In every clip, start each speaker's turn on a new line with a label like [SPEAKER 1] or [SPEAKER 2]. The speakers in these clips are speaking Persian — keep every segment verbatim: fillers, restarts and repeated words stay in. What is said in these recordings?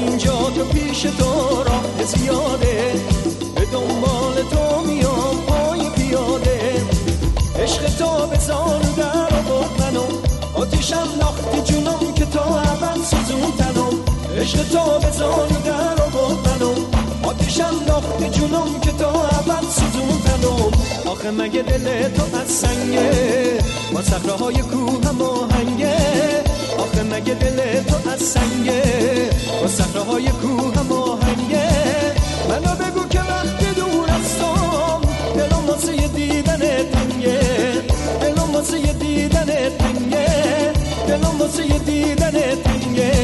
[SPEAKER 1] اینجا تو پیش تو راه زیاده، به دنبال تو میام پای پیاده. عشق تو به زانو در آورد منو، آتیشم ناخت جونم که تا ابد سوزون تنم. عشق تو به زانو در آورد منو، آتیشم ناخت جونم که تا ابد سوزون تنم. آخه مگه دل تو از سنگه، با صخره‌های کوه هم آهنگه. آخه مگه دل تو از سنگه، با صخره‌های کوه هم آهنگه. منو بگو که وقتی دور هستم، دلم واسه دیدن تنگه. دلم واسه دیدن تنگه، دلم واسه دیدن تنگه.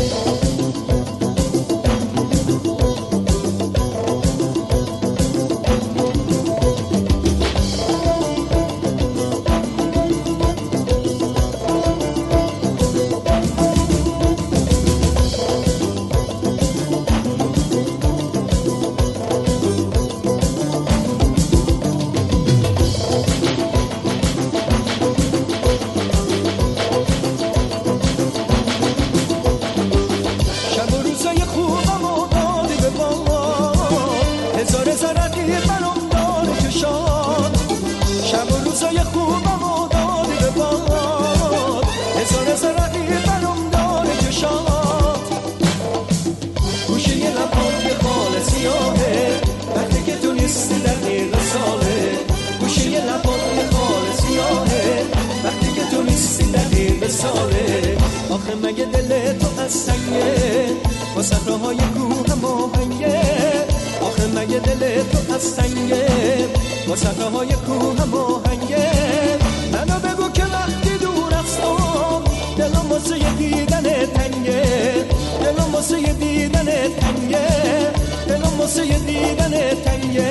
[SPEAKER 1] آخه مگه دل تو از سنگه، با صخره‌های کوه هم آهنگه. آخه مگه دل تو از سنگه، با صخره‌های کوه هم آهنگه. منو بگو که وقتی دور هستم، دلم واسه دیدن تنگه. دلم واسه دیدن تنگه، دلم واسه دیدن تنگه.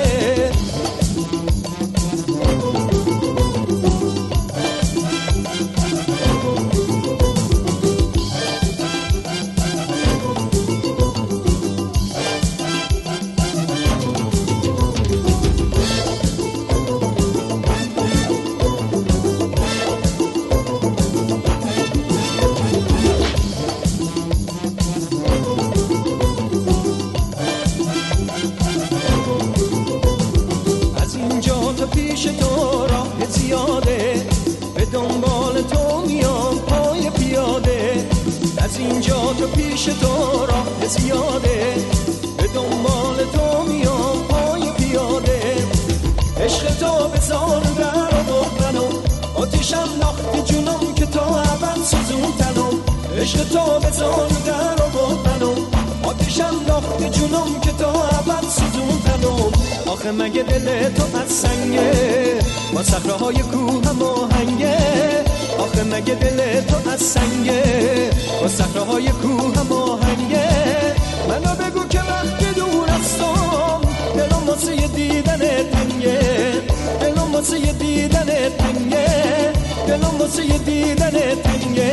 [SPEAKER 1] پیش تو راه زیاده، به دنبال تو میام پای پیاده. از اینجا تو پیش تو راه زیاده، به دنبال تو میام پای پیاده. عشق تو به زانو در آورد منو، آتیشم ناخت جونم که تا ابد سوزون تنم. عشق تو به زانو در آورد منو، آتیشم ناخت جونم که تا ابد سوزون تنم. آخه مگه دل تو از سنگه، با صخره‌های کوه هم آهنگه. آخه مگه دل تو از سنگه، با صخره‌های کوه هم آهنگه. منو بگو که وقتی دور هستم، دلم واسه دیدن تنگه. دلم واسه دیدن تنگه، دلم واسه دیدن تنگه.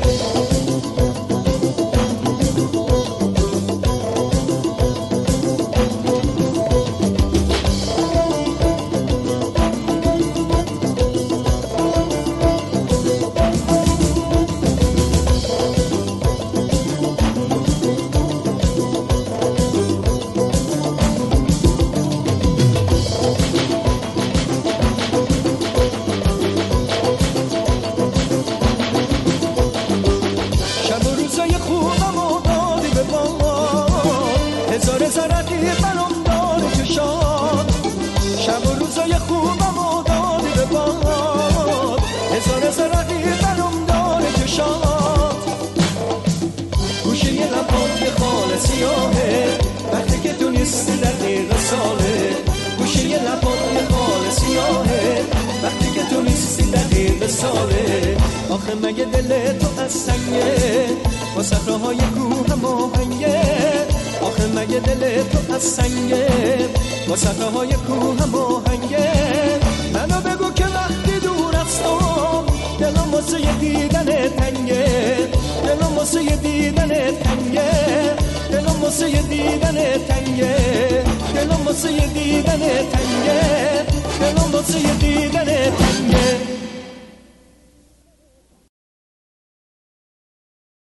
[SPEAKER 1] وقتی که تو نیستی دقیقه ساله، گوشه یه لبات خال سیاهه. وقتی که تو نیستی دقیقه ساله. آخه مگه دل تو از سنگه، با صخره‌های کوه هم آهنگه. آخه مگه دل تو از سنگه، با صخره‌های کوه هم آهنگه. منو بگو که وقتی دور هستم، دلم واسه دیدن تنگه. دلم واسه دیدن تنگه، دلم واسه دیدن تنگه. دلم واسه دیدن تنگه، دلم واسه دیدن تنگه.